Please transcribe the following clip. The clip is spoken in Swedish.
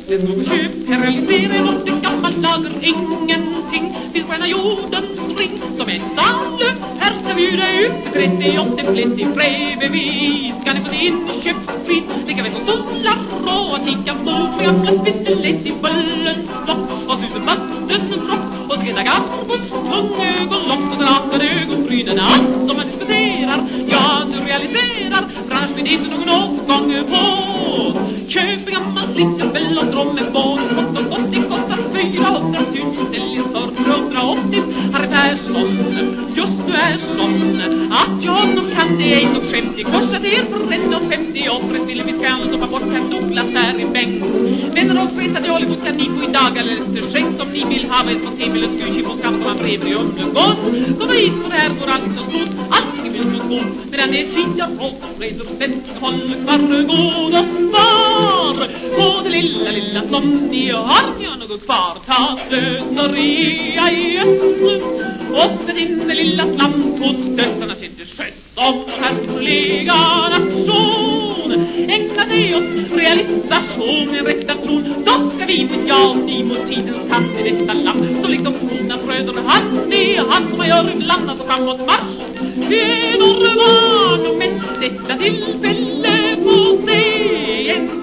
Det små köp realiserar och det gammal lager ingenting. Finns på ena jordens ring som en salu. Här ska bjuda ut 38 flitt i bredvid. Ska ni få inköpspris lika väl som stolar och ticka full med gamla spindelett i bullens stopp och tusen vattens dropp och skrädda gaffels tungögonlock och drakade ögonbrynen. Allt som man diskuterar, ja du realiserar, för annars blir det inte någon åtgång på. Köp en gammal slitterbell och drommen båt och gott det kostar 400 000, säljer för 180. Herr Persson, just du är sån att jag honom kan det en och 50 korsat er för 1,50 och för ett ville vi ska stoppa bort herr Douglas här i bänk. Vänner oss resa till Hollywood kan ni få i dag eller efter skänk som ni vill ha ett sånt himmel och skurkip och kampa man brever i undergång. Kom hit och där går allt så stort, allt är vill så stort, medan det är fria folk och resor svenska folk var god och spar på det lilla som ni har något kvar. Ta slöseri i öst och sätt in det lilla slant hos döttrarna sitter sköts som härliga nation. Ägna dig åt realisation i rätta tron, då ska vi med ja ni mot tidens hand i detta land. Så liksom forna bröder hand i hand som man gör ibland och framåt marsch. Det är norr och men detta tillfälle